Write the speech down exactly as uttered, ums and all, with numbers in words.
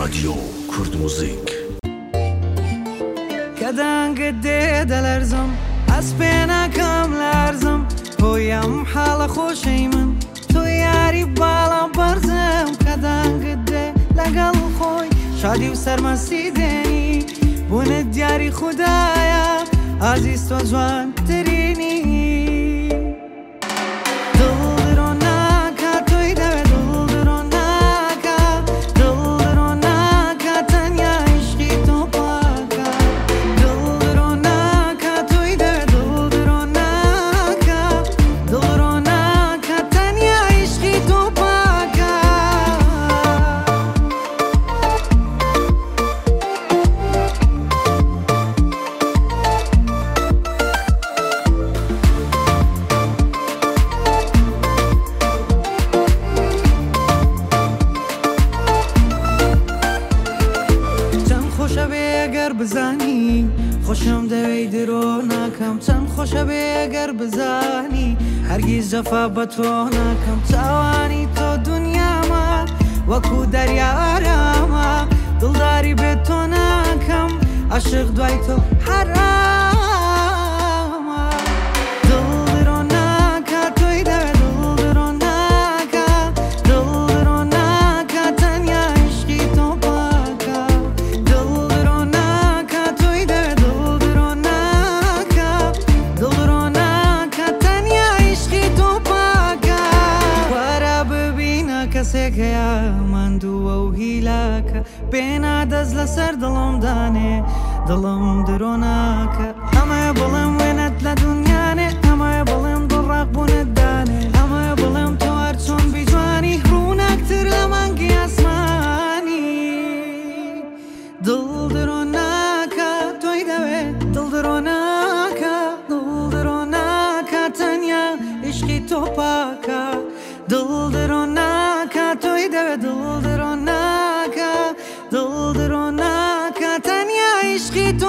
رادیو کورد موزیک کدان قدی دلرزم از پینا کم لرزم تویم حال خوشی من تو یاری بالا برزم کدان قدی لگل خوی شادی و سرمستی دنی بون دیاری خدایا عزیز تو جوان ترینی بزانی خوشم دوی درو نکم چند خوشم اگر بزانی هرگز جفا بتو نکم توانی تو دنیا ما وکو دریا آراما دلداری به تو نکم عاشق دوی تو حراما دل درو نکا توی دوی دل درو نکا دل درو نکا تنیا عشقی تو پاکا دل درو نکا توی دوی دل درو نکا دل درو نکا تنیا عشقی تو پاکا وارا ببینا کسی که من دو و هیلاکا بینا دز لسر دلم دانه دلم درو نکا همه بلم وینت لدنیانه همه بلم در رقبون دانه همه بلم تو هرچون بیجوانی رونکتر لمنگی اسمانی دل درو نکا توی دوه دل درو نکا دل درو نکا تنیا عشقی تو پاکا دل درو نکا توی دوه دل درو نکا دل درو نکا تنیا عشقی